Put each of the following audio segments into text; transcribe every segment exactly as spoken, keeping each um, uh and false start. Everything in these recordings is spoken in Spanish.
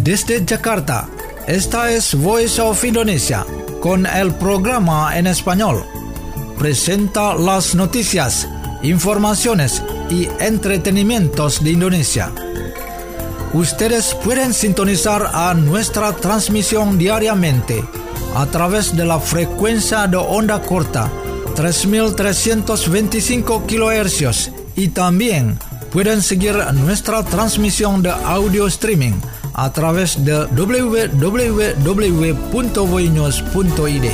Desde Jakarta, esta es Voice of Indonesia, con el programa en español. Presenta las noticias, informaciones y entretenimientos de Indonesia. Ustedes pueden sintonizar a nuestra transmisión diariamente a través de la frecuencia de onda corta tres mil trescientos veinticinco kilohercios y también pueden seguir nuestra transmisión de audio streaming a través de doble u doble u doble u punto voinews punto i d.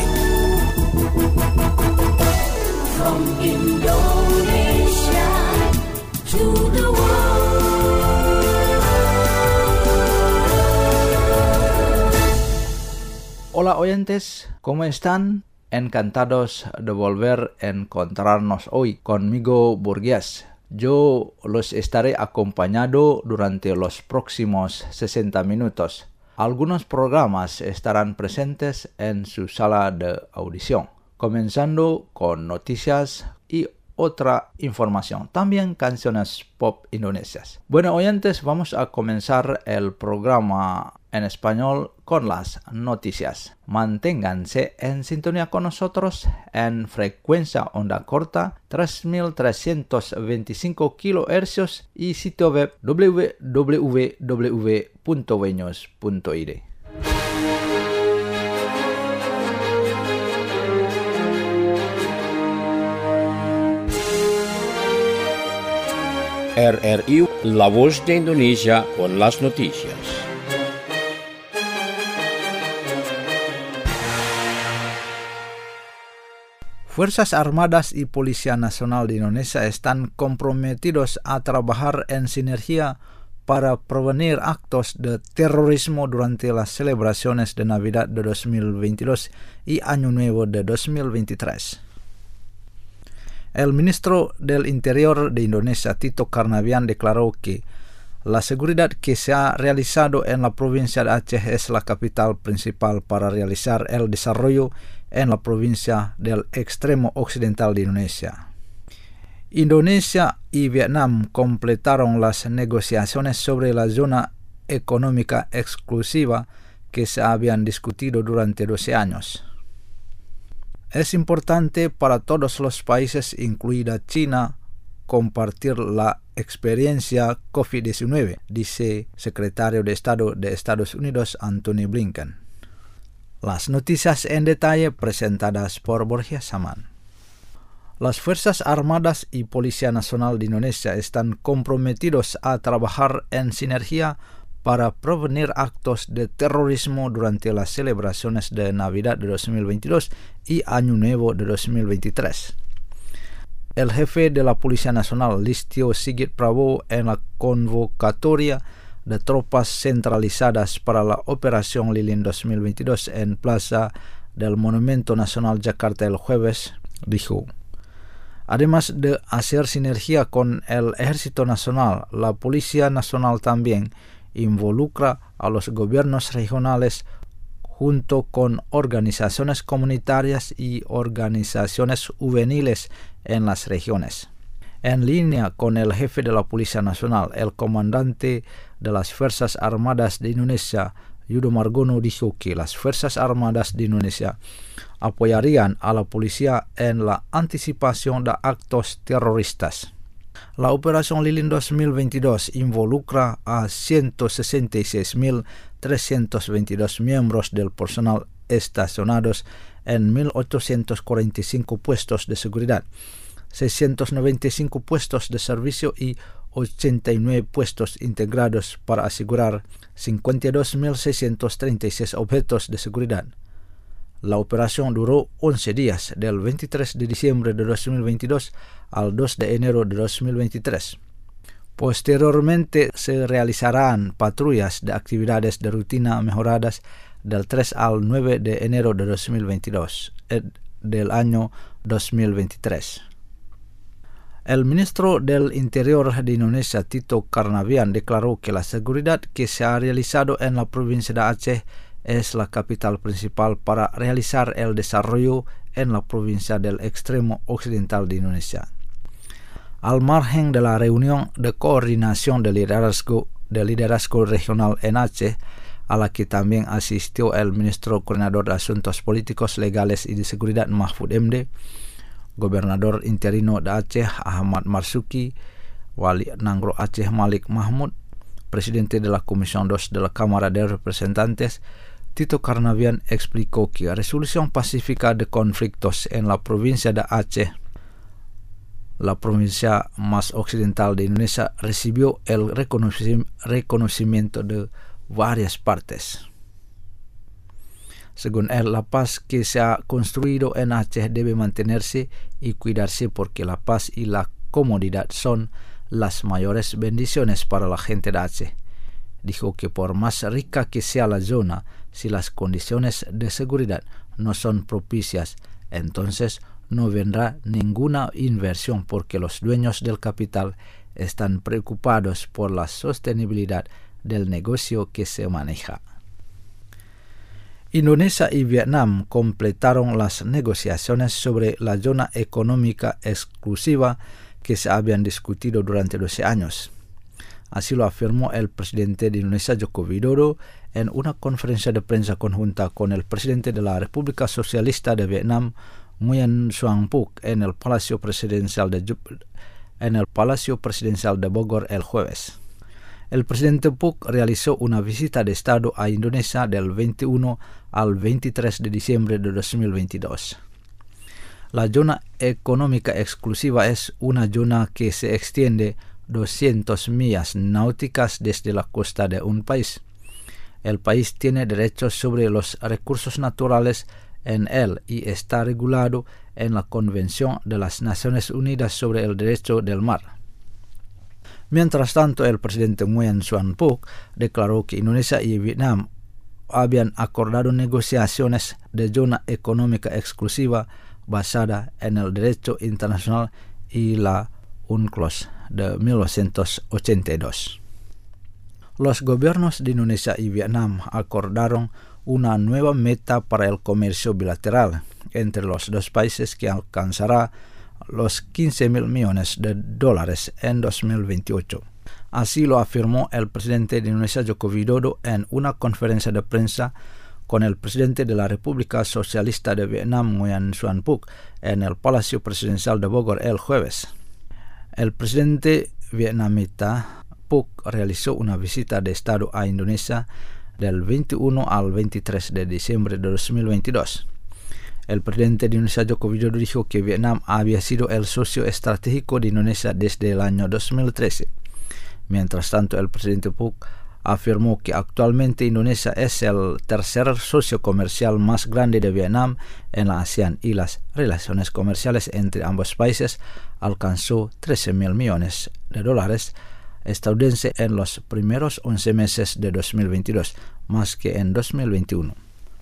From Indonesia to the world. Hola oyentes, ¿cómo están? Encantados de volver a encontrarnos hoy conmigo, Burgués. Yo los estaré acompañando durante los próximos sesenta minutos. Algunos programas estarán presentes en su sala de audición, comenzando con noticias y otra información, también canciones pop indonesias. Bueno, oyentes, vamos a comenzar el programa en español con las noticias. Manténganse en sintonía con nosotros en frecuencia onda corta tres mil trescientos veinticinco kilohercios y sitio web doble u doble u doble u punto voinews punto i d. R R I, la voz de Indonesia con las noticias. Fuerzas Armadas y Policía Nacional de Indonesia están comprometidos a trabajar en sinergia para prevenir actos de terrorismo durante las celebraciones de Navidad de dos mil veintidós y Año Nuevo de dos mil veintitrés. El ministro del Interior de Indonesia, Tito Karnavian, declaró que la seguridad que se ha realizado en la provincia de Aceh es la capital principal para realizar el desarrollo en la provincia del extremo occidental de Indonesia. Indonesia y Vietnam completaron las negociaciones sobre la zona económica exclusiva que se habían discutido durante doce años. Es importante para todos los países, incluida China, compartir la experiencia COVID diecinueve, dice secretario de Estado de Estados Unidos Antony Blinken. Las noticias en detalle presentadas por Borja Saman. Las Fuerzas Armadas y Policía Nacional de Indonesia están comprometidos a trabajar en sinergia para prevenir actos de terrorismo durante las celebraciones de Navidad de dos mil veintidós y Año Nuevo de dos mil veintitrés. El jefe de la Policía Nacional, Listio Sigit Prabowo, en la convocatoria de tropas centralizadas para la Operación Lilin dos mil veintidós en Plaza del Monumento Nacional Jakarta el jueves, dijo: además de hacer sinergia con el Ejército Nacional, la Policía Nacional también involucra a los gobiernos regionales junto con organizaciones comunitarias y organizaciones juveniles en las regiones. En línea con el jefe de la Policía Nacional, el comandante de las Fuerzas Armadas de Indonesia, Yudo Margono, dijo que las Fuerzas Armadas de Indonesia apoyarían a la policía en la anticipación de actos terroristas. La Operación Lilin dos mil veintidós involucra a ciento sesenta y seis mil trescientos veintidós miembros del personal estacionados en mil ochocientos cuarenta y cinco puestos de seguridad, seiscientos noventa y cinco puestos de servicio y ochenta y nueve puestos integrados para asegurar cincuenta y dos mil seiscientos treinta y seis objetos de seguridad. La operación duró once días, del veintitrés de diciembre de dos mil veintidós al dos de enero de dos mil veintitrés. Posteriormente se realizarán patrullas de actividades de rutina mejoradas del tres al nueve de enero de dos mil veintidós, eh, del año dos mil veintitrés. El ministro del Interior de Indonesia, Tito Karnavian, declaró que la seguridad que se ha realizado en la provincia de Aceh es la capital principal para realizar el desarrollo en la provincia del extremo occidental de Indonesia. Al margen de la reunión de coordinación de liderazgo, de liderazgo regional en Aceh, a la que también asistió el ministro coordinador de Asuntos Políticos, Legales y de Seguridad Mahfud M D, gobernador interino de Aceh Ahmad Marzuki, Wali Nangro Aceh Malik Mahmud, presidente de la Comisión dos de la Cámara de Representantes, Tito Karnavian, explicó que la resolución pacífica de conflictos en la provincia de Aceh, la provincia más occidental de Indonesia, recibió el reconocimiento de varias partes. Según él, la paz que se ha construido en Aceh debe mantenerse y cuidarse porque la paz y la comodidad son las mayores bendiciones para la gente de Aceh. Dijo que por más rica que sea la zona, si las condiciones de seguridad no son propicias, entonces no vendrá ninguna inversión porque los dueños del capital están preocupados por la sostenibilidad del negocio que se maneja. Indonesia y Vietnam completaron las negociaciones sobre la zona económica exclusiva que se habían discutido durante doce años. Así lo afirmó el presidente de Indonesia, Joko Widodo, en una conferencia de prensa conjunta con el presidente de la República Socialista de Vietnam, Nguyen Xuan Phuc, en el Palacio Presidencial de, en el Palacio Presidencial de Bogor el jueves. El presidente Phuc realizó una visita de Estado a Indonesia del veintiuno al veintitrés de diciembre de dos mil veintidós. La zona económica exclusiva es una zona que se extiende doscientas millas náuticas desde la costa de un país. El país tiene derechos sobre los recursos naturales en él y está regulado en la Convención de las Naciones Unidas sobre el Derecho del Mar. Mientras tanto, el presidente Nguyen Xuan Phuc declaró que Indonesia y Vietnam habían acordado negociaciones de zona económica exclusiva basada en el derecho internacional y la UNCLOS de mil novecientos ochenta y dos. Los gobiernos de Indonesia y Vietnam acordaron una nueva meta para el comercio bilateral entre los dos países que alcanzará los quince mil millones de dólares en dos mil veintiocho. Así lo afirmó el presidente de Indonesia, Joko Widodo, en una conferencia de prensa con el presidente de la República Socialista de Vietnam, Nguyen Xuan Phuc, en el Palacio Presidencial de Bogor el jueves. El presidente vietnamita Phuc realizó una visita de Estado a Indonesia del veintiuno al veintitrés de diciembre de dos mil veintidós. El presidente de Indonesia, Joko Widodo, dijo que Vietnam había sido el socio estratégico de Indonesia desde el año dos mil trece. Mientras tanto, el presidente Phuc afirmó que actualmente Indonesia es el tercer socio comercial más grande de Vietnam en la ASEAN y las relaciones comerciales entre ambos países alcanzó trece mil millones de dólares estadounidenses en los primeros once meses de dos mil veintidós, más que en dos mil veintiuno.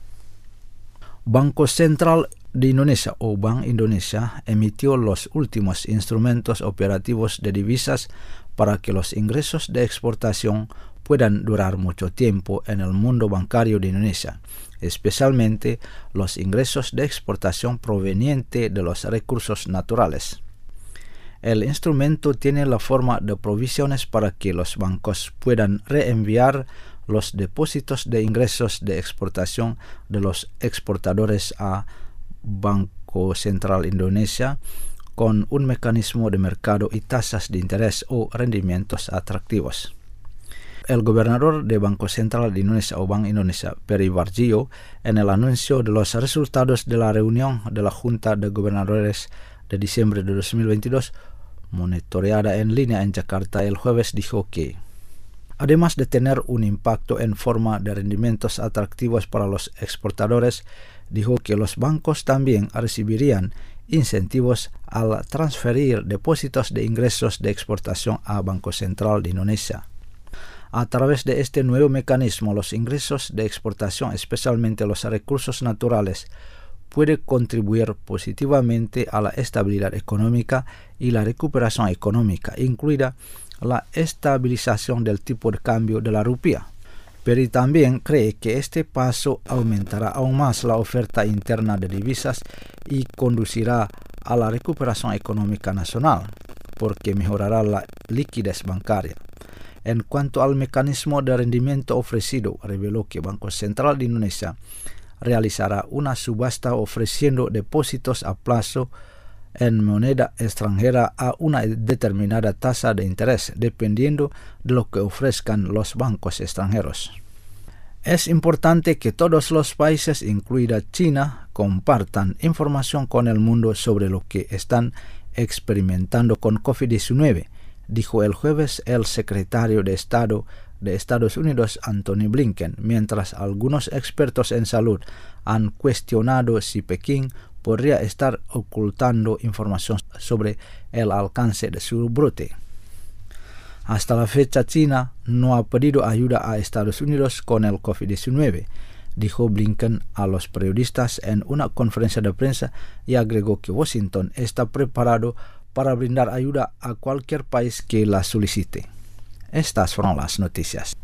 Banco Central de Indonesia o Bank Indonesia emitió los últimos instrumentos operativos de divisas para que los ingresos de exportación puedan durar mucho tiempo en el mundo bancario de Indonesia, especialmente los ingresos de exportación provenientes de los recursos naturales. El instrumento tiene la forma de provisiones para que los bancos puedan reenviar los depósitos de ingresos de exportación de los exportadores a Banco Central Indonesia con un mecanismo de mercado y tasas de interés o rendimientos atractivos. El gobernador de Banco Central de Indonesia o Bank Indonesia, Peri Warjio, en el anuncio de los resultados de la reunión de la Junta de Gobernadores de diciembre de dos mil veintidós, monitoreada en línea en Jakarta el jueves, dijo que, además de tener un impacto en forma de rendimientos atractivos para los exportadores, dijo que los bancos también recibirían incentivos al transferir depósitos de ingresos de exportación a Banco Central de Indonesia. A través de este nuevo mecanismo, los ingresos de exportación, especialmente los recursos naturales, puede contribuir positivamente a la estabilidad económica y la recuperación económica, incluida la estabilización del tipo de cambio de la rupia. Pero también cree que este paso aumentará aún más la oferta interna de divisas y conducirá a la recuperación económica nacional, porque mejorará la liquidez bancaria. En cuanto al mecanismo de rendimiento ofrecido, reveló que Banco Central de Indonesia realizará una subasta ofreciendo depósitos a plazo en moneda extranjera a una determinada tasa de interés, dependiendo de lo que ofrezcan los bancos extranjeros. Es importante que todos los países, incluida China, compartan información con el mundo sobre lo que están experimentando con COVID diecinueve, dijo el jueves el secretario de Estado de Estados Unidos, Antony Blinken, mientras algunos expertos en salud han cuestionado si Pekín podría estar ocultando información sobre el alcance de su brote. Hasta la fecha, China no ha pedido ayuda a Estados Unidos con el COVID diecinueve, dijo Blinken a los periodistas en una conferencia de prensa, y agregó que Washington está preparado para brindar ayuda a cualquier país que la solicite. Estas fueron las noticias.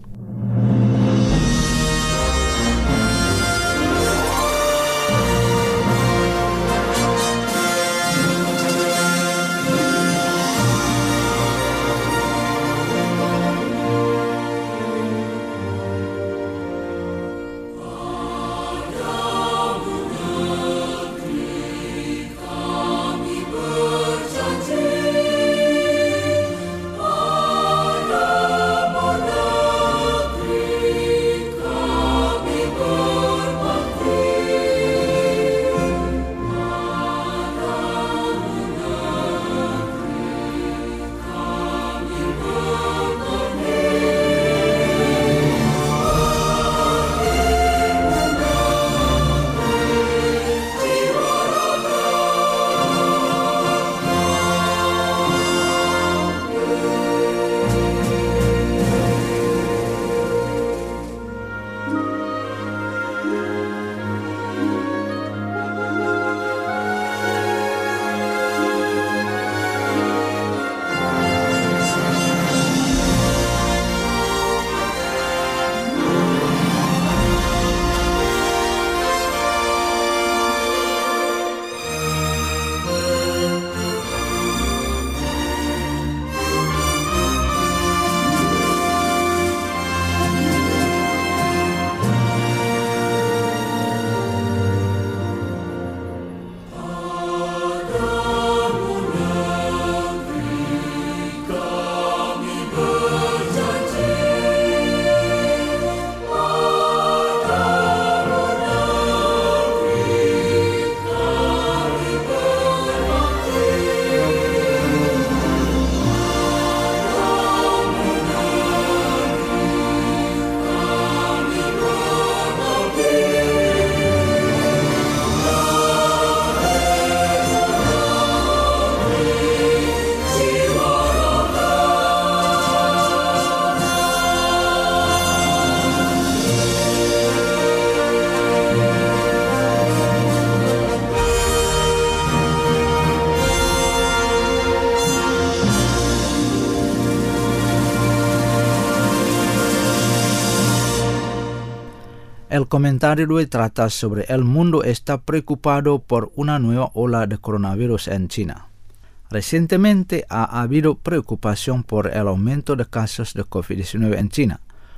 El comentario de hoy trata sobre el mundo está preocupado por una nueva ola de coronavirus en China. Recientemente ha habido preocupación por el aumento de casos de COVID diecinueve en China.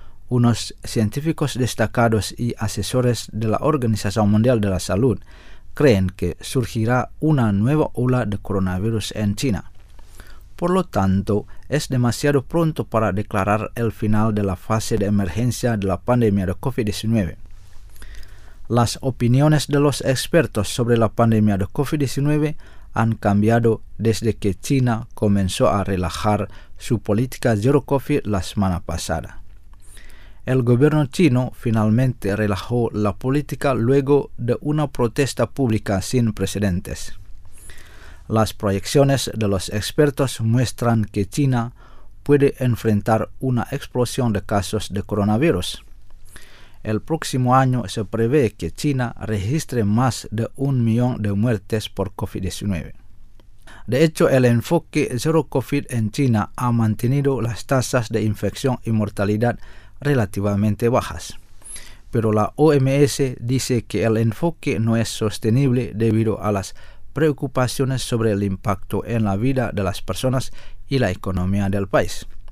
Unos científicos destacados y asesores de la Organización Mundial de la Salud creen que surgirá una nueva ola de coronavirus en China. Por lo tanto, es demasiado pronto para declarar el final de la fase de emergencia de la pandemia de COVID diecinueve. Las opiniones de los expertos sobre la pandemia de COVID diecinueve han cambiado desde que China comenzó a relajar su política Zero COVID la semana pasada. El gobierno chino finalmente relajó la política luego de una protesta pública sin precedentes. Las proyecciones de los expertos muestran que China puede enfrentar una explosión de casos de coronavirus. El próximo año se prevé que China registre más de un millón de muertes por COVID diecinueve. De hecho, el enfoque Zero COVID en China ha mantenido las tasas de infección y mortalidad relativamente bajas. Pero la O M S dice que el enfoque no es sostenible debido a las preocupaciones sobre el impacto en la vida de las personas y la economía del país.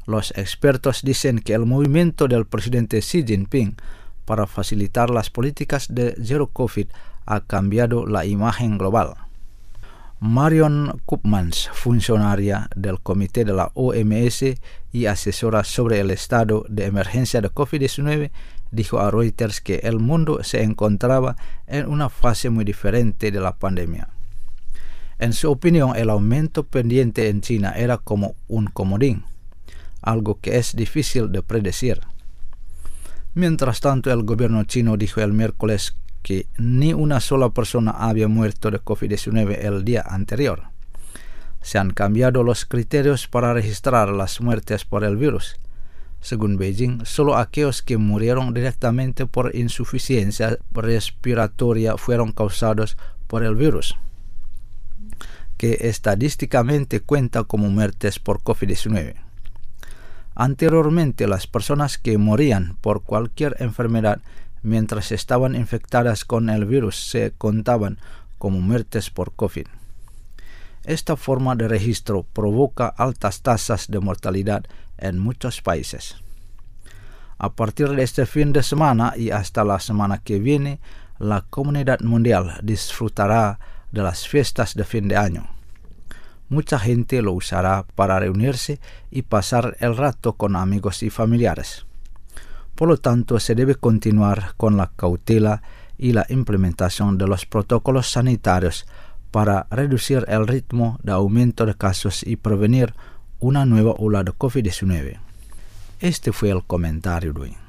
Los expertos dicen que el movimiento del presidente Xi Jinping para facilitar las políticas de Zero COVID ha cambiado la imagen global. Marion Koopmans, funcionaria del comité de la O M S y asesora sobre el estado de emergencia de COVID diecinueve, dijo a Reuters que el mundo se encontraba en una fase muy diferente de la pandemia. En su opinión, el aumento pendiente en China era como un comodín, algo que es difícil de predecir. Mientras tanto, el gobierno chino dijo el miércoles que ni una sola persona había muerto de COVID diecinueve el día anterior. Se han cambiado los criterios para registrar las muertes por el virus. Según Beijing, solo aquellos que murieron directamente por insuficiencia respiratoria fueron causados por el virus, que estadísticamente cuenta como muertes por COVID diecinueve. Anteriormente, las personas que morían por cualquier enfermedad mientras estaban infectadas con el virus se contaban como muertes por COVID. Esta forma de registro provoca altas tasas de mortalidad en muchos países. A partir de este fin de semana y hasta la semana que viene, la comunidad mundial disfrutará de las fiestas de fin de año. Mucha gente lo usará para reunirse y pasar el rato con amigos y familiares. Por lo tanto, se debe continuar con la cautela y la implementación de los protocolos sanitarios para reducir el ritmo de aumento de casos y prevenir una nueva ola de COVID diecinueve. Este fue el comentario de hoy.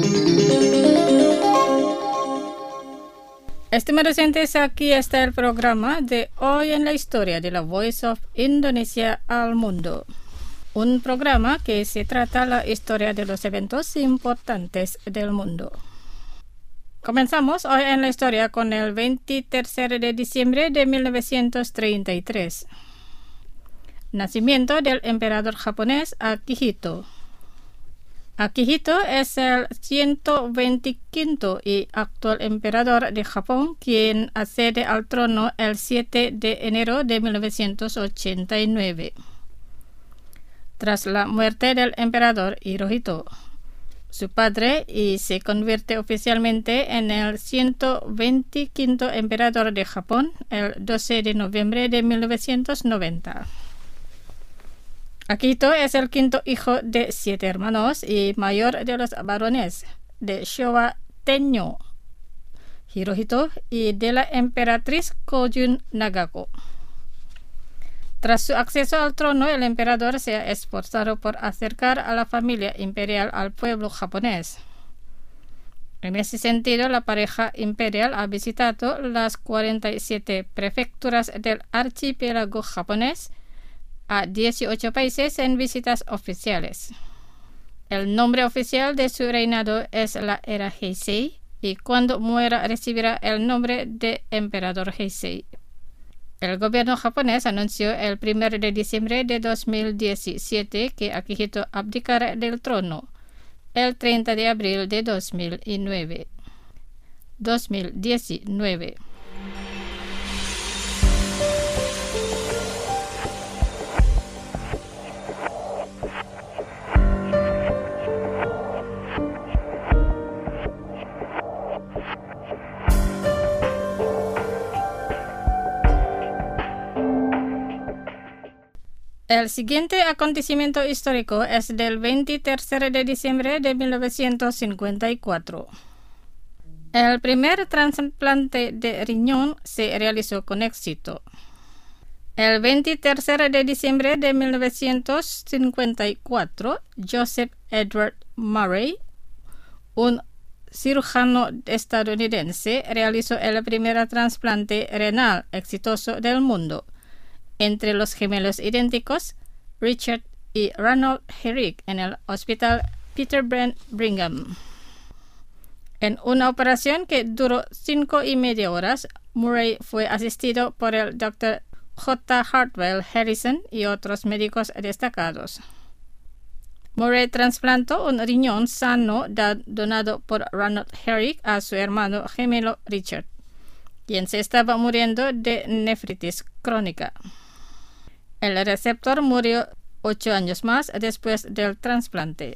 Estimados oyentes, aquí está el programa de Hoy en la Historia de la Voice of Indonesia al Mundo. Un programa que se trata la historia de los eventos importantes del mundo. Comenzamos hoy en la historia con el veintitrés de diciembre de mil novecientos treinta y tres. Nacimiento del emperador japonés Akihito. Akihito es el ciento veintiquinto y actual emperador de Japón, quien accede al trono el siete de enero de mil novecientos ochenta y nueve. Tras la muerte del emperador Hirohito, su padre, y se convierte oficialmente en el ciento veintiquinto emperador de Japón el doce de noviembre de mil novecientos noventa. Akihito es el quinto hijo de siete hermanos y mayor de los varones de Showa Tenyo Hirohito y de la emperatriz Kojun Nagako. Tras su acceso al trono, el emperador se ha esforzado por acercar a la familia imperial al pueblo japonés. En ese sentido, la pareja imperial ha visitado las cuarenta y siete prefecturas del archipiélago japonés, a dieciocho países en visitas oficiales. El nombre oficial de su reinado es la era Heisei, y cuando muera recibirá el nombre de emperador Heisei. El gobierno japonés anunció el primero de diciembre de dos mil diecisiete que Akihito abdicará del trono el treinta de abril de dos mil nueve. dos mil diecinueve. El siguiente acontecimiento histórico es del veintitrés de diciembre de mil novecientos cincuenta y cuatro. El primer trasplante de riñón se realizó con éxito. El veintitrés de diciembre de mil novecientos cincuenta y cuatro, Joseph Edward Murray, un cirujano estadounidense, realizó el primer trasplante renal exitoso del mundo entre los gemelos idénticos Richard y Ronald Herrick en el Hospital Peter Brand Brigham. En una operación que duró cinco y media horas, Murray fue asistido por el doctor J. Hartwell Harrison y otros médicos destacados. Murray trasplantó un riñón sano donado por Ronald Herrick a su hermano gemelo Richard, quien se estaba muriendo de nefritis crónica. El receptor murió ocho años más después del trasplante.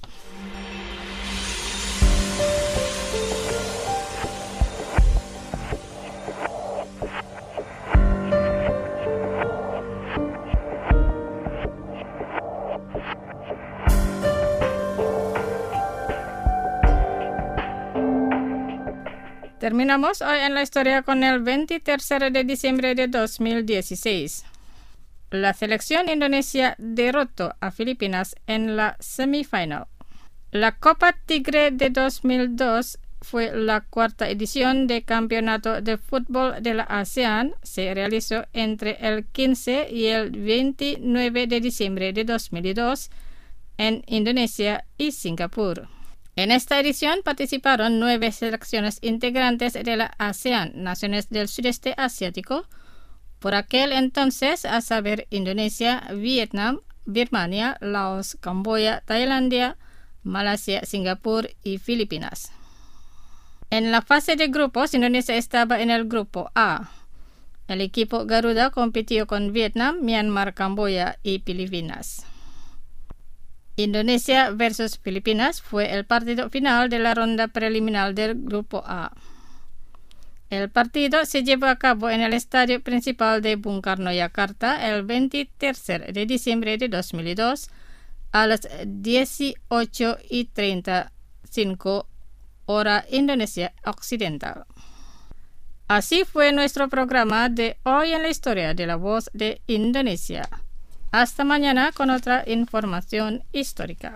Terminamos hoy en la historia con el veintitrés de diciembre de dos mil dieciséis. La selección Indonesia derrotó a Filipinas en la semifinal. La Copa Tigre de dos mil dos fue la cuarta edición del Campeonato de Fútbol de la ASEAN. Se realizó entre el quince y el veintinueve de diciembre de dos mil dos en Indonesia y Singapur. En esta edición participaron nueve selecciones integrantes de la ASEAN, naciones del sudeste asiático, por aquel entonces a saber Indonesia, Vietnam, Birmania, Laos, Camboya, Tailandia, Malasia, Singapur y Filipinas. En la fase de grupos, Indonesia estaba en el grupo A. El equipo Garuda compitió con Vietnam, Myanmar, Camboya y Filipinas. Indonesia versus Filipinas fue el partido final de la ronda preliminar del Grupo A. El partido se llevó a cabo en el estadio principal de Bung Karno, Yakarta, el veintitrés de diciembre de dos mil dos a las dieciocho y treinta y cinco hora Indonesia Occidental. Así fue nuestro programa de hoy en la historia de la voz de Indonesia. Hasta mañana con otra información histórica.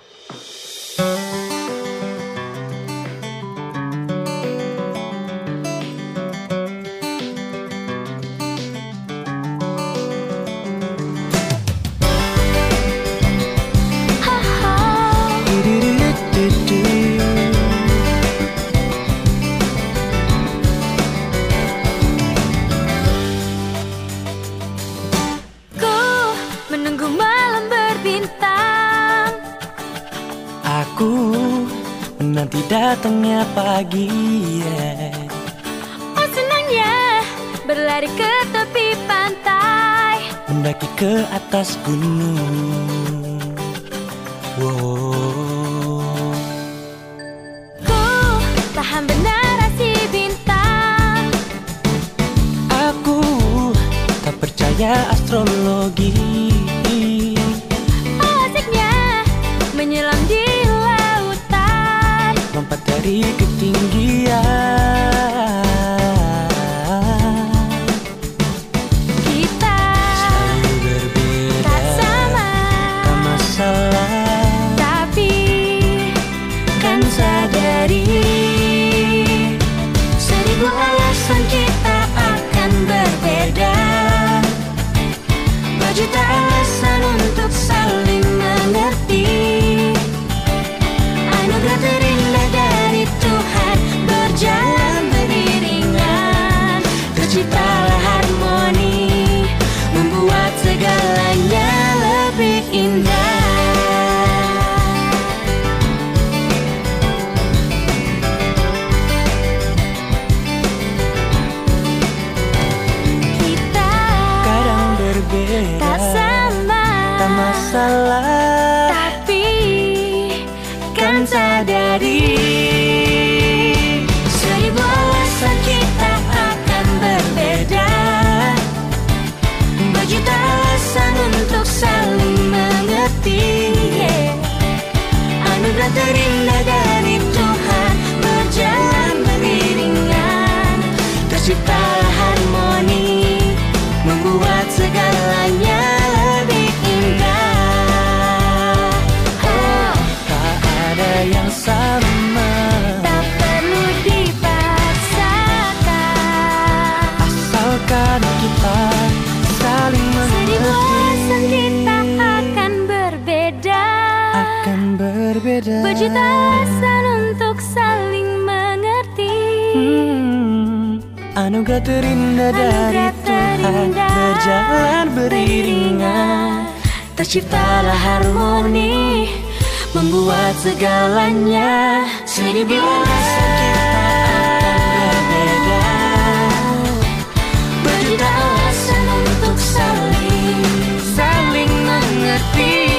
Nanti datangnya pagi, yeah. Oh senangnya berlari ke tepi pantai, mendaki ke atas gunung. Wow. Ku paham benar si bintang. Aku tak percaya astrologi. Oh asiknya menyelam di lompat dari ketinggian. Kita selalu berbeda, tak sama, tak masalah, tapi kan sadari seribu alasan kita akan berbeda, berjuta alasan untuk saling mengerti. Anugerah terindah dari Tuhan berjalan beriringan, terciptalah harmoni, membuat segalanya lebih indah. Kita kadang berbeda, tak sama, tak masalah, tapi kan sadari seribu alasan kita akan berbeda, berjuta alasan untuk saling mengerti, yeah. Anugerah terindah dari Tuhan berjalan beriringan, terciptalah harmoni, membuat segalanya lebih indah. Oh, ada yang sama, tak perlu dipaksakan, asalkan kita saling seribu alasan mengerti. kita akan berbeda, Akan berbeda, berjuta alasan untuk saling mengerti. hmm, anugerah terindah dari Anugerah Tuhan terindah berjalan beriringan, terciptalah harmoni, membuat segalanya seribu alasan kita akan berbeda, berjuta alasan untuk saling saling mengerti.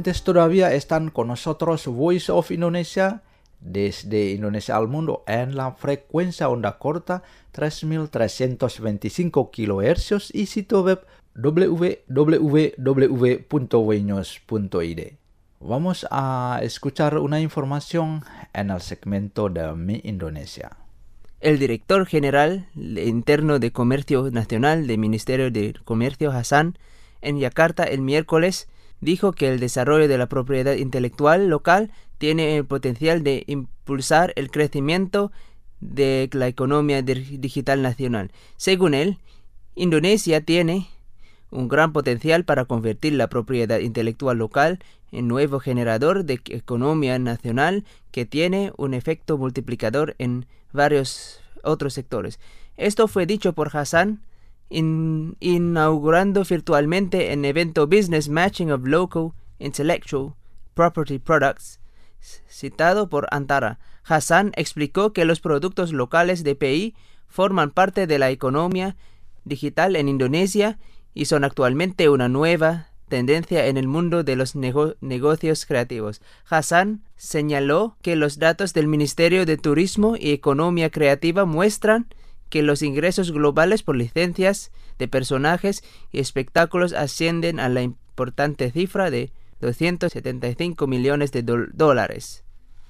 oyentes todavía están con nosotros Voice of Indonesia desde Indonesia al mundo en la frecuencia onda corta tres mil trescientos veinticinco kilohercios y sitio web w w w punto wenews punto i d. Vamos a escuchar una información en el segmento de Mi Indonesia. El director general interno de Comercio Nacional del Ministerio de Comercio, Hassan, en Yakarta el miércoles, dijo que el desarrollo de la propiedad intelectual local tiene el potencial de impulsar el crecimiento de la economía digital nacional. Según él, Indonesia tiene un gran potencial para convertir la propiedad intelectual local en nuevo generador de economía nacional que tiene un efecto multiplicador en varios otros sectores. Esto fue dicho por Hassan in, inaugurando virtualmente el evento Business Matching of Local Intellectual Property Products, citado por Antara. Hassan explicó que los productos locales de P I forman parte de la economía digital en Indonesia y son actualmente una nueva tendencia en el mundo de los nego- negocios creativos. Hassan señaló que los datos del Ministerio de Turismo y Economía Creativa muestran que los ingresos globales por licencias de personajes y espectáculos ascienden a la importante cifra de doscientos setenta y cinco millones de do- dólares.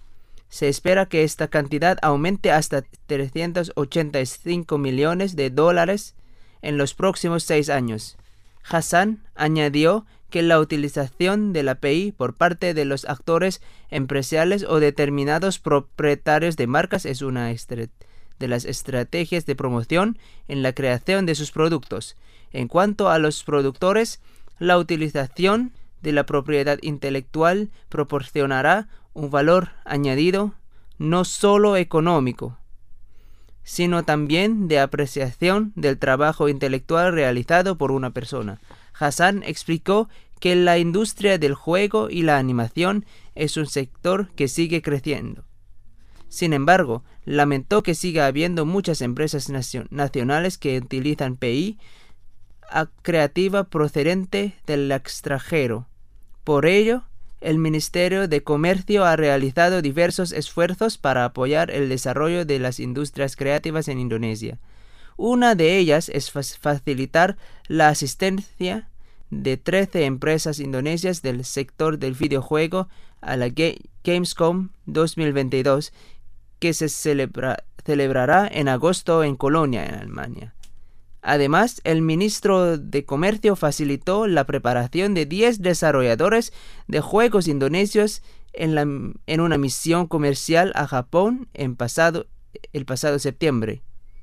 Se espera que esta cantidad aumente hasta trescientos ochenta y cinco millones de dólares en los próximos seis años. Hassan añadió que la utilización de la P I por parte de los actores empresariales o determinados propietarios de marcas es una estre- de las estrategias de promoción en la creación de sus productos. En cuanto a los productores, la utilización de la propiedad intelectual proporcionará un valor añadido no solo económico, sino también de apreciación del trabajo intelectual realizado por una persona. Hassan explicó que la industria del juego y la animación es un sector que sigue creciendo. Sin embargo, lamentó que siga habiendo muchas empresas nacio- nacionales que utilizan P I creativa procedente del extranjero. Por ello, el Ministerio de Comercio ha realizado diversos esfuerzos para apoyar el desarrollo de las industrias creativas en Indonesia. Una de ellas es facilitar la asistencia de trece empresas indonesias del sector del videojuego a la Ga- Gamescom dos mil veintidós, que se celebra- celebrará en agosto en Colonia, en Alemania. Además, el ministro de Comercio facilitó la preparación de diez desarrolladores de juegos indonesios en, la, en una misión comercial a Japón en pasado, el pasado septiembre.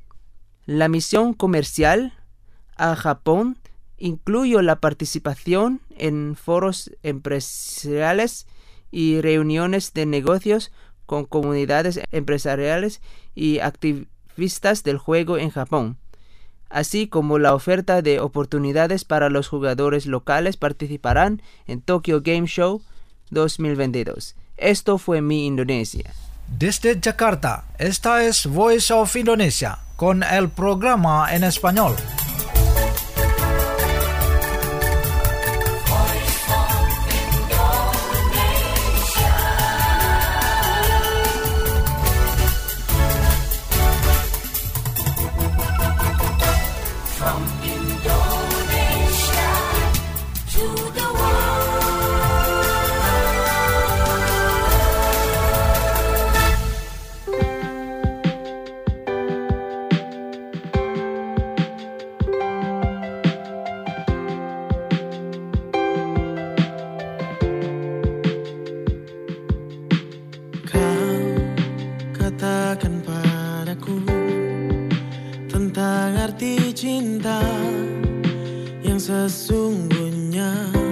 La misión comercial a Japón incluyó la participación en foros empresariales y reuniones de negocios con comunidades empresariales y activistas del juego en Japón, así como la oferta de oportunidades para los jugadores locales participarán en Tokyo Game Show dos mil veintidós. Esto fue Mi Indonesia. Desde Jakarta, esta es Voice of Indonesia con el programa en español. Cinta yang sesungguhnya,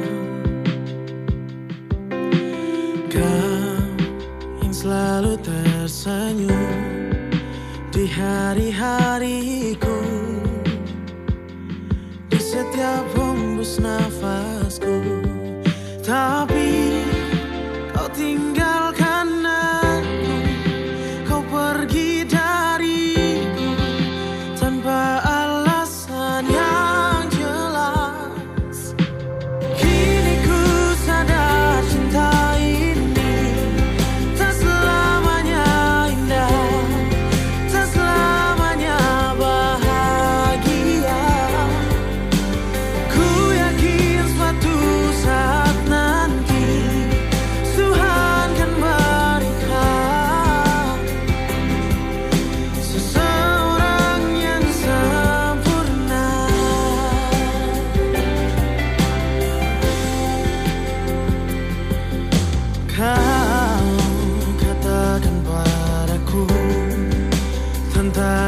kau yang selalu tersenyum di hari-hariku, di setiap hembus nafasku. Tapi kau tinggalkan aku, kau pergi dariku tanpa alasan yang jelas. Kini ku sadar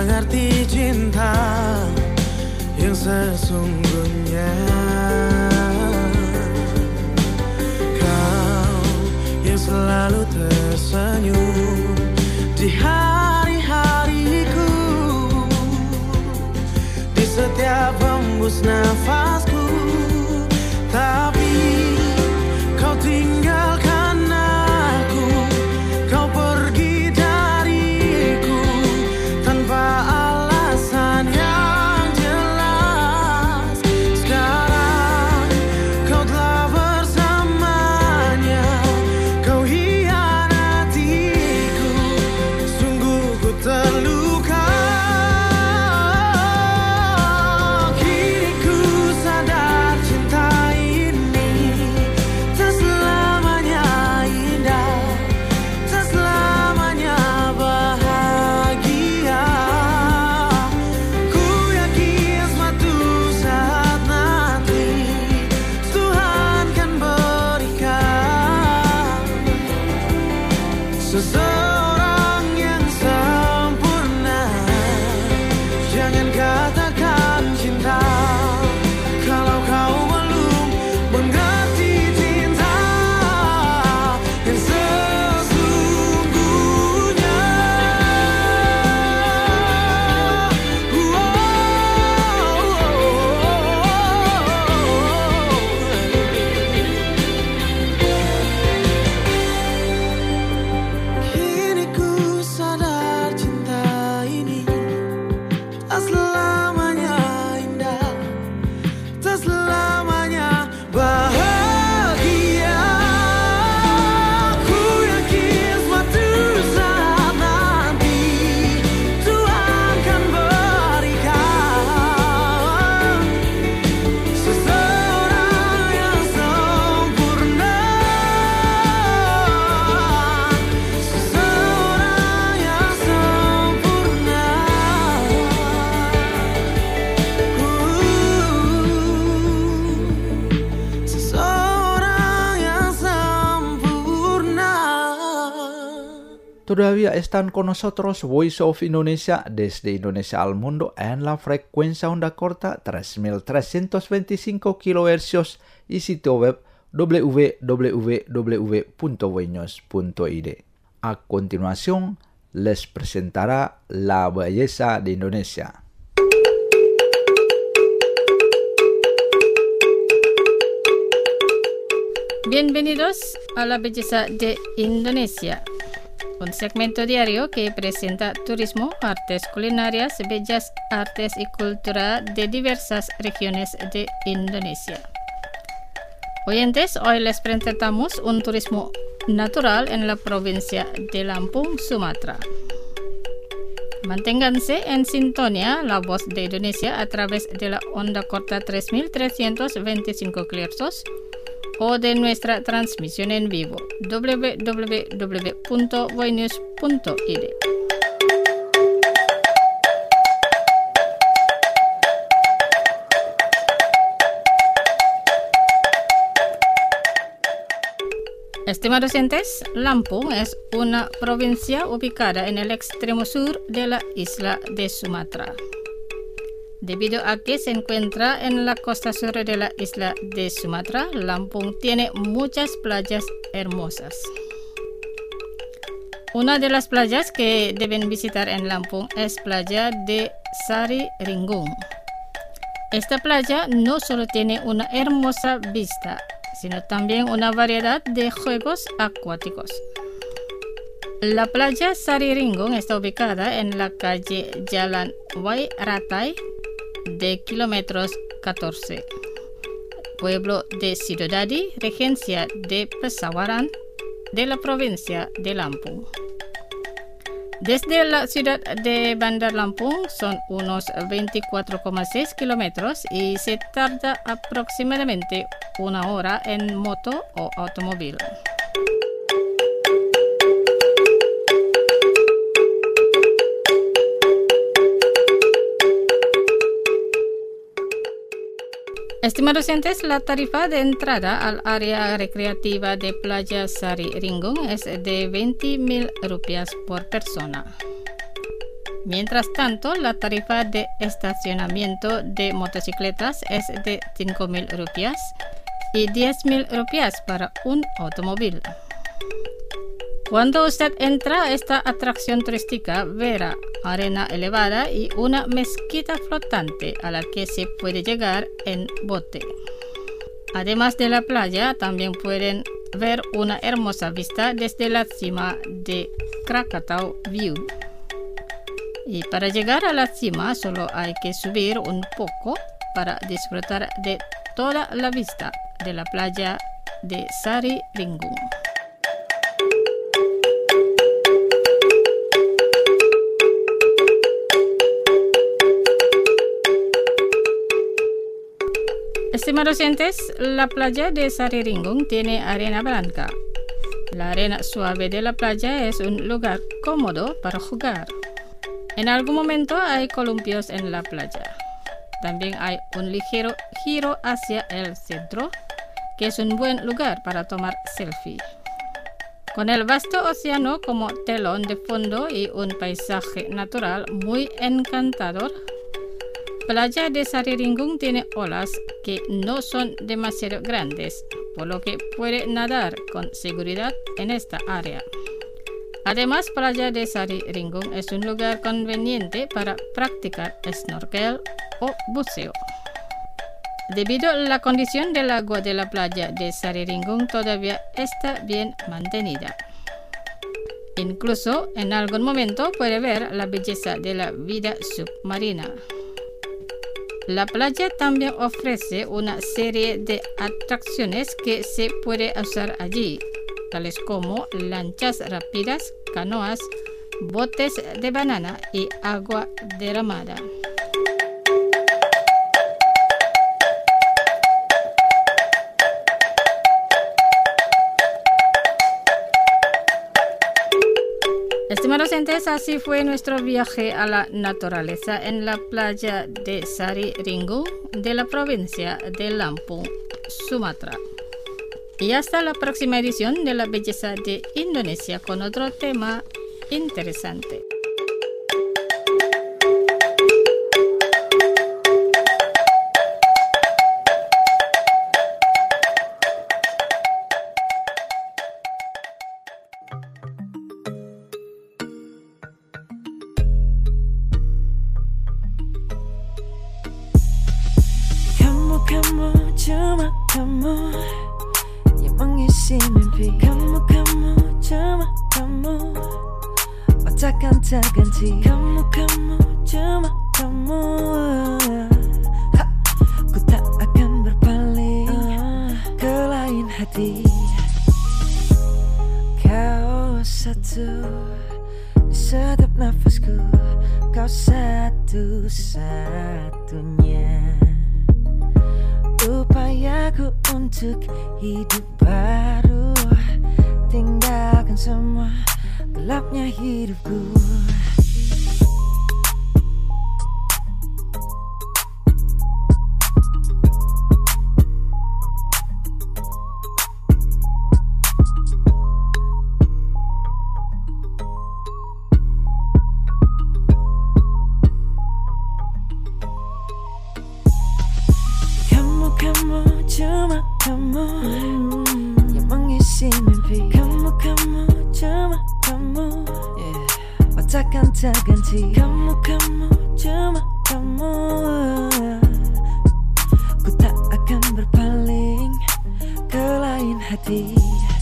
arti cinta yang sesungguhnya. Kau yang selalu tersenyum di hari-hariku, di setiap hembus nafasku. Tapi kau tinggalkan aku, kau pergi dariku tanpa alasan yang jelas. Sekarang kau telah bersamanya, kau hianatiku, sungguh ku terluka. Kini ku sadar cinta ini tak selamanya indah, tak selamanya bahagia. Ku yakin suatu saat nanti Tuhan kan berikan seseorang yang sempurna. Jangan katakan cinta kalau kau belum mengerti cinta yang sesungguhnya. Kini ku sadar cinta ini tak selamanya indah, tak selamanya bahagia. Ku yakin suatu saat nanti Tuhan kan berikan seseorang yang sempurna, seseorang yang sempurna. Seseorang yang sempurna. Todavía están con nosotros Voice of Indonesia desde Indonesia al mundo en la frecuencia onda corta tres mil trescientos veinticinco kilohercios y sitio web w w w punto voinews punto i d. A continuación, les presentará la belleza de Indonesia. Bienvenidos a la belleza de Indonesia, un segmento diario que presenta turismo, artes culinarias, bellas artes y cultura de diversas regiones de Indonesia. Oyentes, hoy les presentamos un turismo natural en la provincia de Lampung, Sumatera. Manténganse en sintonía La Voz de Indonesia a través de la onda corta tres mil trescientos veinticinco kilohercios o de nuestra transmisión en vivo w w w punto voinews punto i d. Estimados oyentes, Lampung es una provincia ubicada en el extremo sur de la isla de Sumatra. Debido a que se encuentra en la costa sur de la isla de Sumatra, Lampung tiene muchas playas hermosas. Una de las playas que deben visitar en Lampung es playa de Sari Ringgung. Esta playa no solo tiene una hermosa vista, sino también una variedad de juegos acuáticos. La playa Sari Ringgung está ubicada en la calle Jalan Wai Ratai de kilómetros catorce, pueblo de Sidodadi, regencia de Pesawaran, de la provincia de Lampung. Desde la ciudad de Bandar Lampung son unos veinticuatro coma seis kilómetros y se tarda aproximadamente una hora en moto o automóvil. Estimados oyentes, la tarifa de entrada al área recreativa de Playa Sari Ringgung es de veinte mil rupias por persona. Mientras tanto, la tarifa de estacionamiento de motocicletas es de cinco mil rupias y diez mil rupias para un automóvil. Cuando usted entra a esta atracción turística, verá arena elevada y una mezquita flotante a la que se puede llegar en bote. Además de la playa, también pueden ver una hermosa vista desde la cima de Krakatau View. Y para llegar a la cima solo hay que subir un poco para disfrutar de toda la vista de la playa de Sari Ringgung. Estimados oyentes, la playa de Sari Ringgung tiene arena blanca. La arena suave de la playa es un lugar cómodo para jugar. En algún momento hay columpios en la playa. También hay un ligero giro hacia el centro, que es un buen lugar para tomar selfie. Con el vasto océano como telón de fondo y un paisaje natural muy encantador, Playa de Sari Ringgung tiene olas que no son demasiado grandes, por lo que puede nadar con seguridad en esta área. Además, Playa de Sari Ringgung es un lugar conveniente para practicar snorkel o buceo. Debido a la condición del agua de la playa de Sari Ringgung todavía está bien mantenida. Incluso en algún momento puede ver la belleza de la vida submarina. La playa también ofrece una serie de atracciones que se puede usar allí, tales como lanchas rápidas, canoas, botes de banana y agua derramada. Estimados oyentes, así fue nuestro viaje a la naturaleza en la playa de Sari Ringgung de la provincia de Lampung, Sumatra. Y hasta la próxima edición de La Belleza de Indonesia con otro tema interesante. Kamu cuma kamu yang mengisi mimpi. Kamu kamu cuma kamu, takkan terganti. Kamu kamu cuma kamu, ha, ku tak akan berpaling uh, ke lain hati. Kau satu di setiap nafasku, kau satu-satunya upayaku untuk hidup baru, tinggalkan semua gelapnya hidupku. Kamu cuma kamu yang mengisi mimpi. Kamu kamu cuma kamu, yeah, takkan terganti. Kamu kamu cuma kamu, ku tak akan berpaling ke lain hati.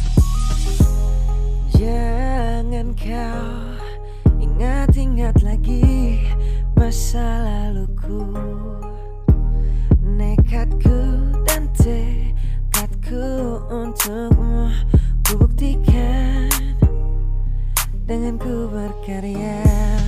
Jangan kau ingat-ingat lagi masa laluku. Nekatku dan tekadku untukmu ku buktikan dengan ku berkarya.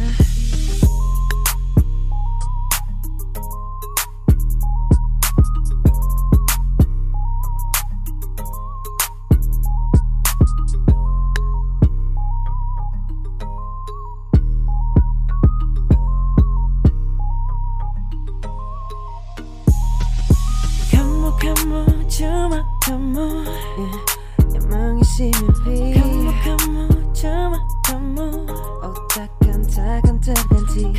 Kamu cuma kamu, yeah, yang mengisi mimpi. Kamu kamu cuma kamu, oh takkan takkan terganti.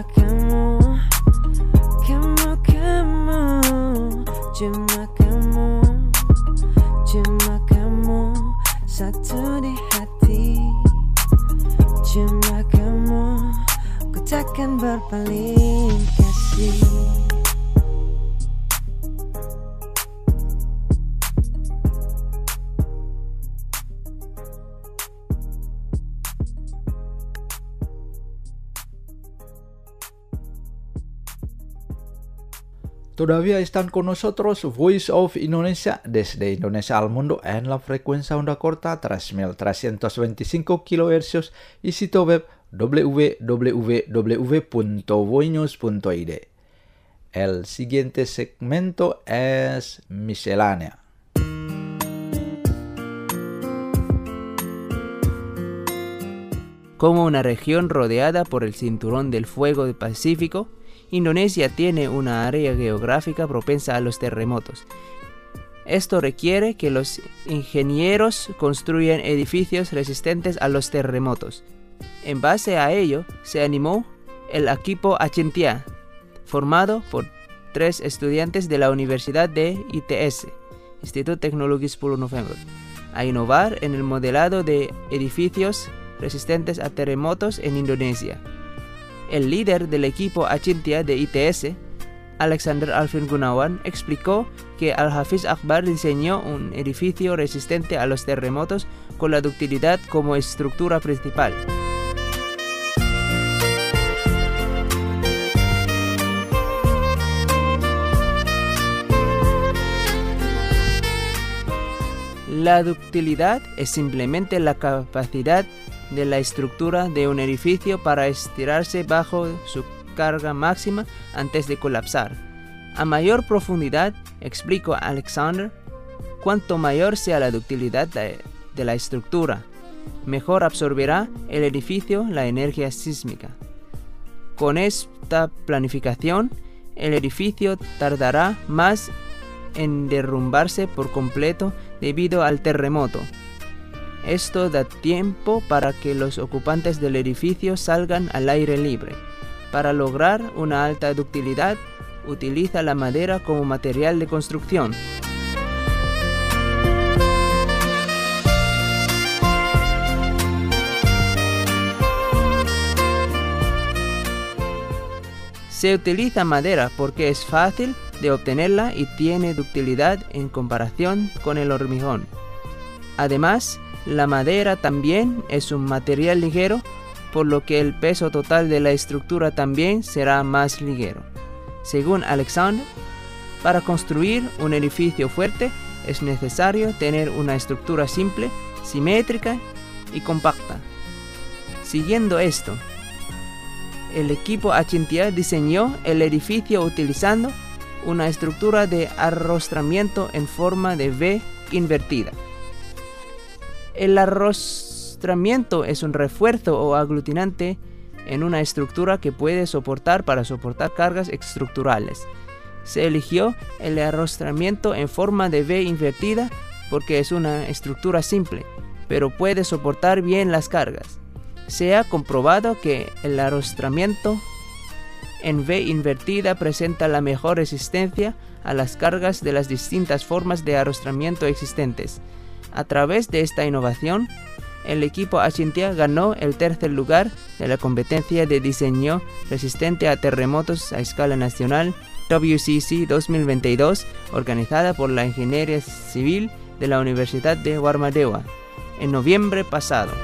cuma kamu, kamu, kamu, cuma kamu, cuma kamu, satu di hati, cuma kamu, ku takkan berpaling kasih. Todavía están con nosotros Voice of Indonesia desde Indonesia al mundo en la frecuencia onda corta tres mil trescientos veinticinco kilohercios y sitio web w w w punto voinews punto i d. El siguiente segmento es miscelánea. Como una región rodeada por el cinturón del fuego del Pacífico, Indonesia tiene una área geográfica propensa a los terremotos. Esto requiere que los ingenieros construyan edificios resistentes a los terremotos. En base a ello, se animó el equipo Achintia, formado por tres estudiantes de la Universidad de I T S, Instituto Teknologi sepuluh November, a innovar en el modelado de edificios resistentes a terremotos en Indonesia. El líder del equipo Achintia de I T S, Alexander Alvin Gunawan, explicó que Al-Hafiz Akbar diseñó un edificio resistente a los terremotos con la ductilidad como estructura principal. La ductilidad es simplemente la capacidad de la estructura de un edificio para estirarse bajo su carga máxima antes de colapsar. A mayor profundidad, explicó Alexander, cuanto mayor sea la ductilidad de, de la estructura, mejor absorberá el edificio la energía sísmica. Con esta planificación, el edificio tardará más en derrumbarse por completo debido al terremoto. Esto da tiempo para que los ocupantes del edificio salgan al aire libre. Para lograr una alta ductilidad, utiliza la madera como material de construcción. Se utiliza madera porque es fácil de obtenerla y tiene ductilidad en comparación con el hormigón. Además, la madera también es un material ligero, por lo que el peso total de la estructura también será más ligero. Según Alexander, para construir un edificio fuerte es necesario tener una estructura simple, simétrica y compacta. Siguiendo esto, el equipo Achintia diseñó el edificio utilizando una estructura de arrostramiento en forma de V invertida. El arrostramiento es un refuerzo o aglutinante en una estructura que puede soportar para soportar cargas estructurales. Se eligió el arrostramiento en forma de V invertida porque es una estructura simple, pero puede soportar bien las cargas. Se ha comprobado que el arrostramiento en V invertida presenta la mejor resistencia a las cargas de las distintas formas de arrostramiento existentes. A través de esta innovación, el equipo Achintia ganó el tercer lugar de la competencia de diseño resistente a terremotos a escala nacional W C C dos mil veintidós, organizada por la Ingeniería Civil de la Universidad de Warmadewa en noviembre pasado.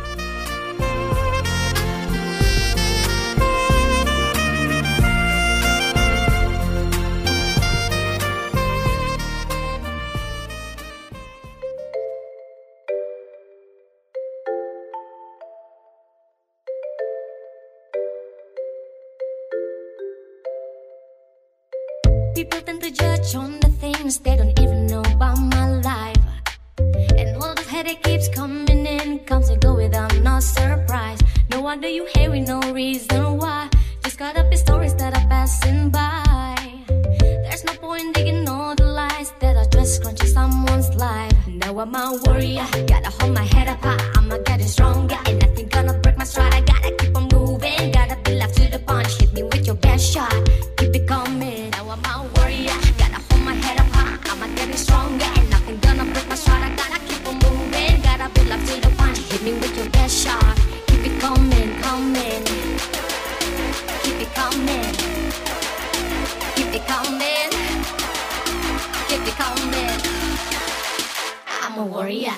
People tend to judge on the things they don't even know about my life. And all the headache keeps coming in, comes and go without no surprise. No wonder you hate with no reason why. Just caught up in stories that are passing by. There's no point digging all the lies that are just crunching someone's life. Now I'm a warrior, gotta hold my head up high. I'ma getting stronger, and nothing gonna break my stride. I gotta keep on moving, gotta be left to the punch. Hit me with your your best shot. Keep it coming. Now I'm a warrior. Gotta hold my head up high. I'ma get it stronger. And nothing gonna break my stride. I gotta keep on moving. Gotta be left to the punch. Hit me with your best shot. Keep it coming, coming. Keep it coming. Keep it coming. Keep it coming. I'm a warrior.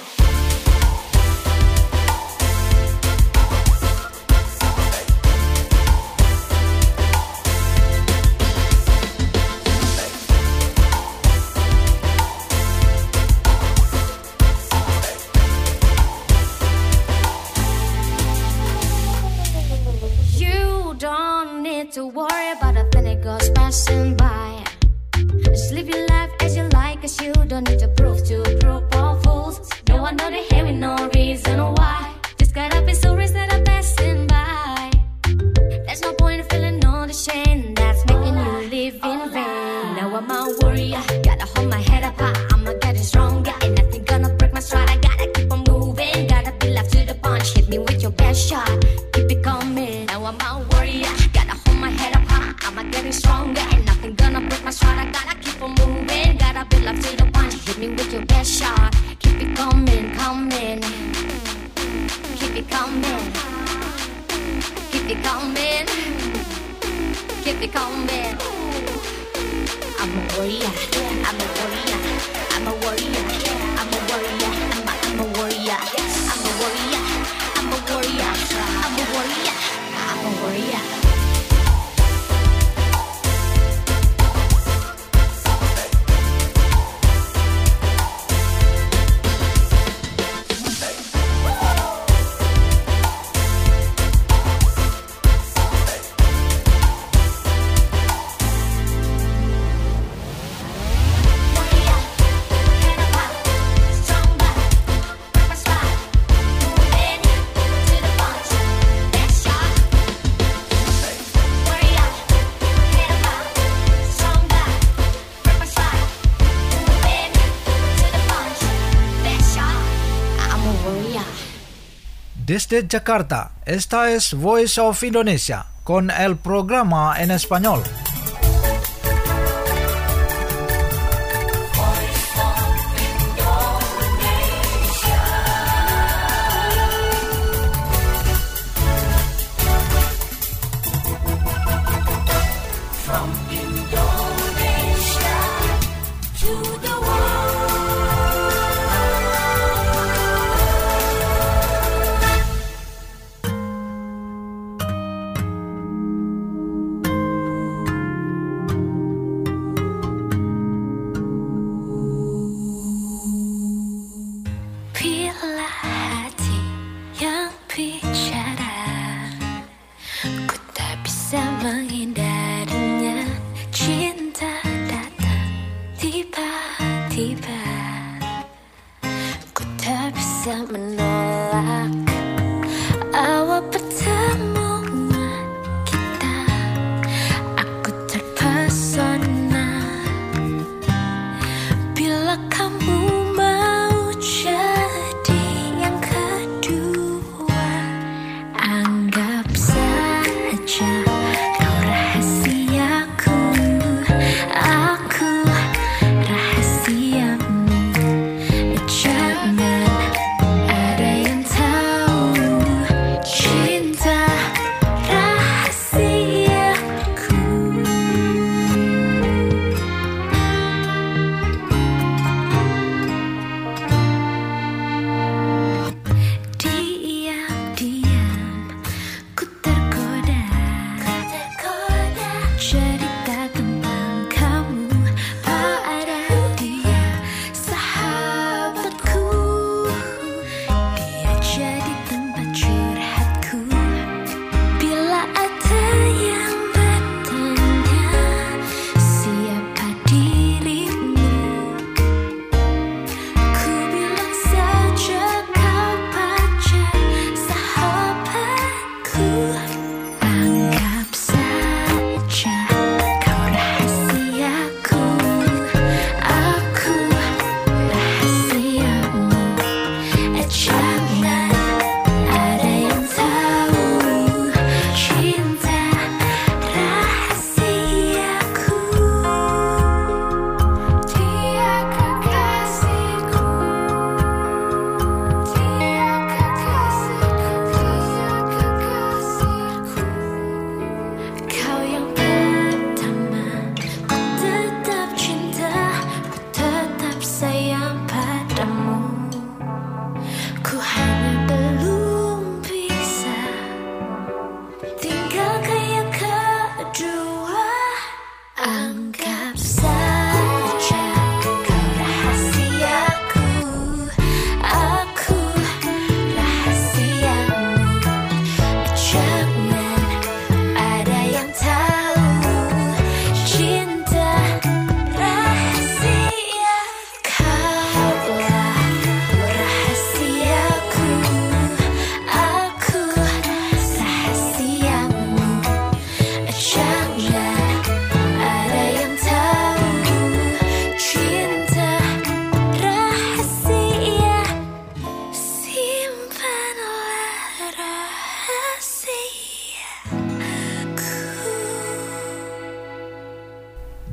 To worry about the thing that goes passing by. Just live your life as you like, cause you don't need to prove to prove or fools. No one know they hate with no reason why. Just gotta be stories that are passing by. There's no point in feeling all the shame that's making you live in vain. Now I'm a warrior, gotta hold my head up high. I'ma get it stronger, and nothing gonna break my stride. I gotta keep on moving, gotta be left to the punch. Hit me with your best shot, keep it coming. Now I'm a warrior, gotta hold my head up high. I'ma get it stronger, and nothing gonna break my stride. I gotta keep on moving, gotta be left to the punch. Hit me with your best shot, keep it coming, coming. Keep it coming, keep it coming, keep it coming. I'm a warrior, I'm a warrior, I'm a warrior, I'm a warrior, I'm a, I'm a warrior, I'm a warrior, I'm a warrior, I'm a warrior, I'm a warrior. Desde Jakarta, esta es Voice of Indonesia con el programa en español.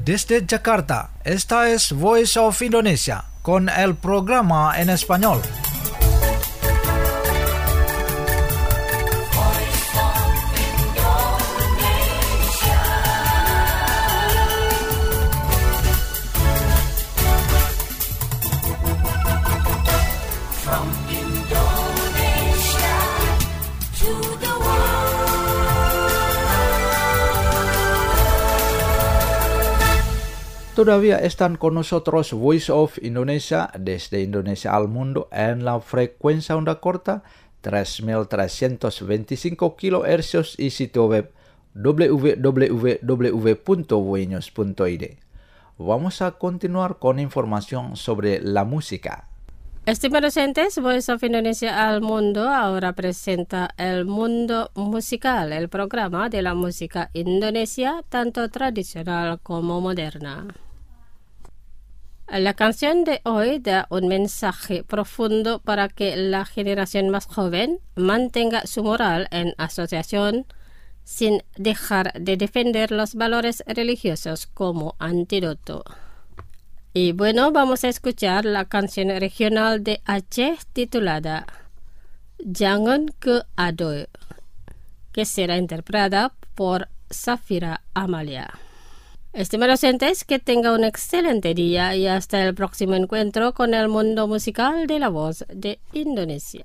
Desde Jakarta, esta es Voice of Indonesia con el programa en español. Todavía están con nosotros Voice of Indonesia desde Indonesia al mundo en la frecuencia onda corta tres mil trescientos veinticinco kilohercios y sitio web w w w punto voinews punto i d. Vamos a continuar con información sobre la música. Estimados oyentes, Voice of Indonesia al mundo ahora presenta El Mundo Musical, el programa de la música indonesia, tanto tradicional como moderna. La canción de hoy da un mensaje profundo para que la generación más joven mantenga su moral en asociación sin dejar de defender los valores religiosos como antídoto. Y bueno, vamos a escuchar la canción regional de Aceh titulada Jangan Ke Adoy, que será interpretada por Safira Amalia. Estimados oyentes, que tenga un excelente día y hasta el próximo encuentro con el mundo musical de la voz de Indonesia.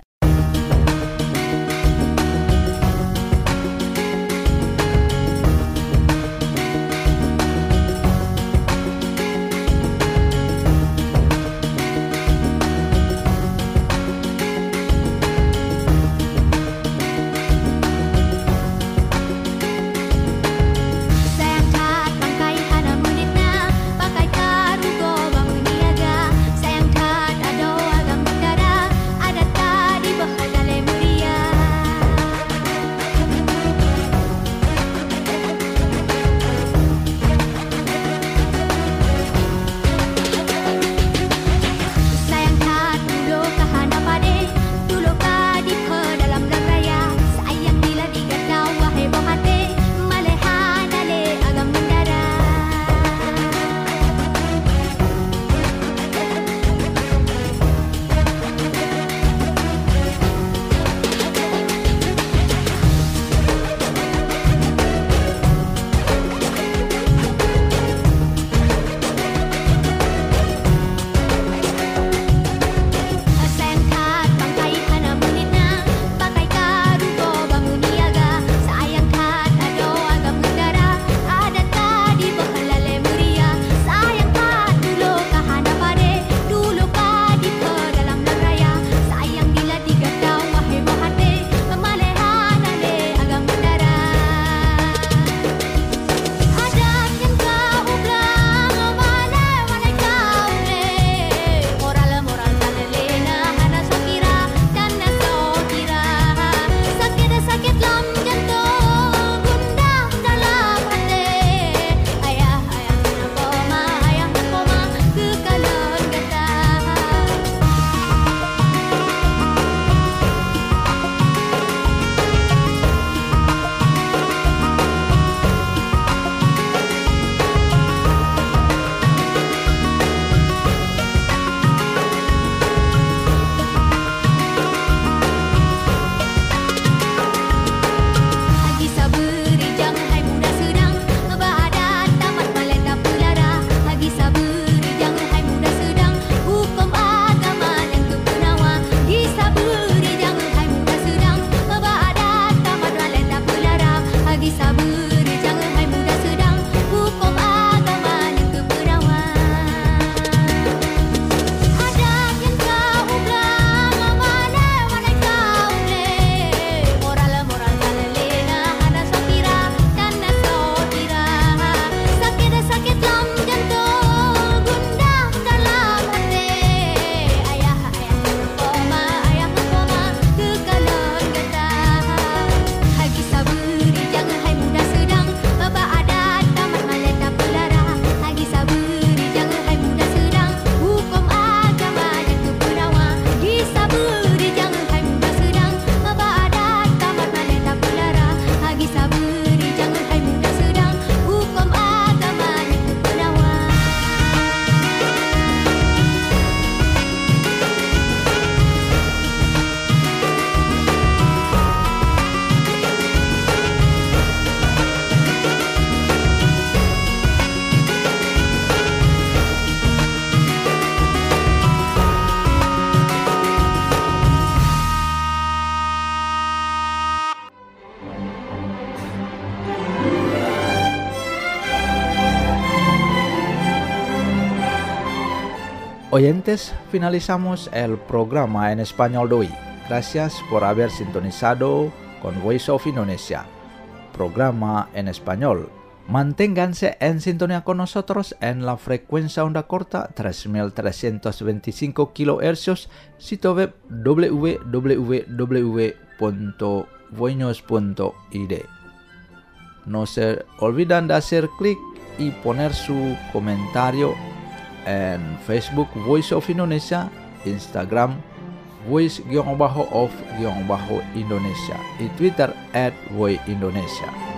Tadi Oyentes, finalizamos el programa en español de hoy. Gracias por haber sintonizado con Voice of Indonesia, programa en español. Manténganse en sintonía con nosotros en la frecuencia onda corta tres mil trescientos veinticinco kilohercios, sitio web w w w punto voinews punto i d. No se olviden de hacer clic y poner su comentario en Facebook Voice of Indonesia, Instagram voice-of-indonesia y Twitter at voice indonesia.